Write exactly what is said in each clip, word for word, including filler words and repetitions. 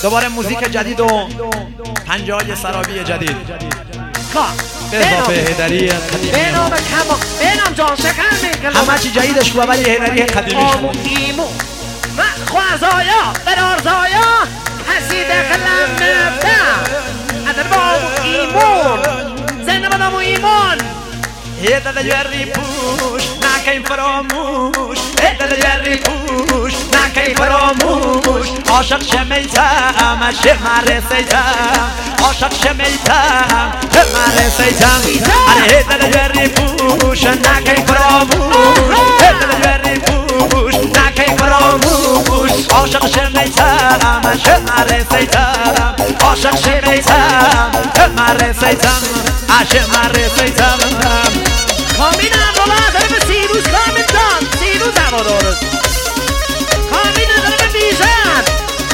دوباره موزیک جدید و پنجه های سرابی جدید به اضافه هیدری قدیمی. به نام کما به نام جان شکر میگلم همه چی جدیدش خوبه ولی هیدری قدیمی شد. ایمو ما خوازایا برارزایا حسید قلم نفتم ادر بامو ایمون زنم دامو ایمون هیدر جری پوش نکن فراموش، هیدر جری پوش نکن فراموش. عاشق شمیتم شمر سیتم، عاشق شمیتم شمر سیتم. اره هیدر جری پوش نکن فراموش، هیدر جری پوش نکن فراموش. عاشق شمیتم شمر سیتم، عاشق شمیتم شمر سیتم، شمر سیتم. کامین امرولا داره به سیروز کامین دان سیروز هوادارست. کامین داره به بیژن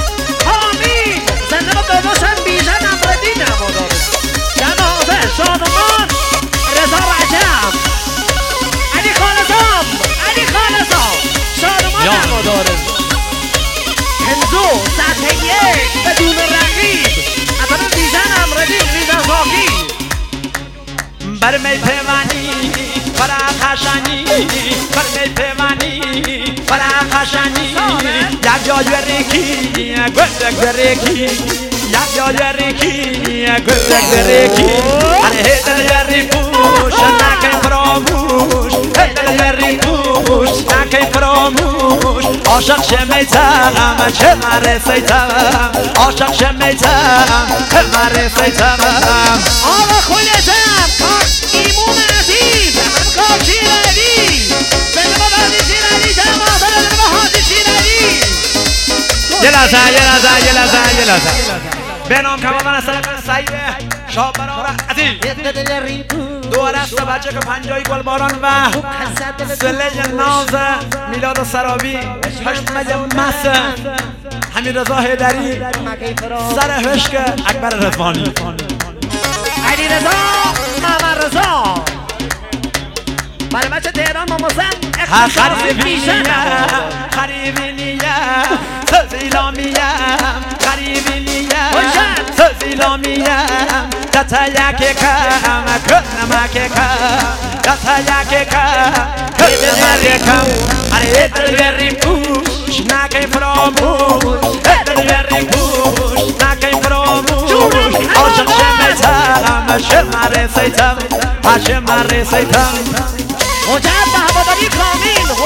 کامین زنده با داداشم بیژن امردین هوادارست. جنازه شادمان رضا رجب علی خالصام علی خالصام شادمان هوادارست. کنزو سطح یک بدون رقیب اصلا بیژن امردین بیژن زاکی بر می پیمانی برا خشانی، بر می پیمانی برا خشانی. یک جای ریکی گل گریکی، یک جای ریکی گل گریکی. اره هیدر جری پوش نکن فراموش، هیدر جری پوش نکن فراموش. عاشق شمیتم شمر سیتم، عاشق شمیتم شمر سیتم. آقا خودتم کار ایمون عزیز من کار شیرانی زنده با بازی شیرانی جمع زنده با حاضی شیرانی. یه لحظه یه لحظه یه لحظه یه لحظه به نام کماندان سرک سعید شاه برار عزیز دو دست بچه که پنجایی گلباران و سله ناز میلاد سرابی هشتمه مس حمید رضا هیدری سر هشک اکبر رضوانی علی رضا محمد رضا برای بچه تهران ماموزن اختصار بیشن خریبی نیم سزیلا میم خریبی نیم سزیلا میم دتا یکی کم کنم که کم دتا یکی کم کنم کم. اره هیدر جری پوش نکن فراموش، هیدر جری پوش نکن فراموش. عاشق شمیتم شمر سیتم شمر سیتم. مجب به هواداری کامین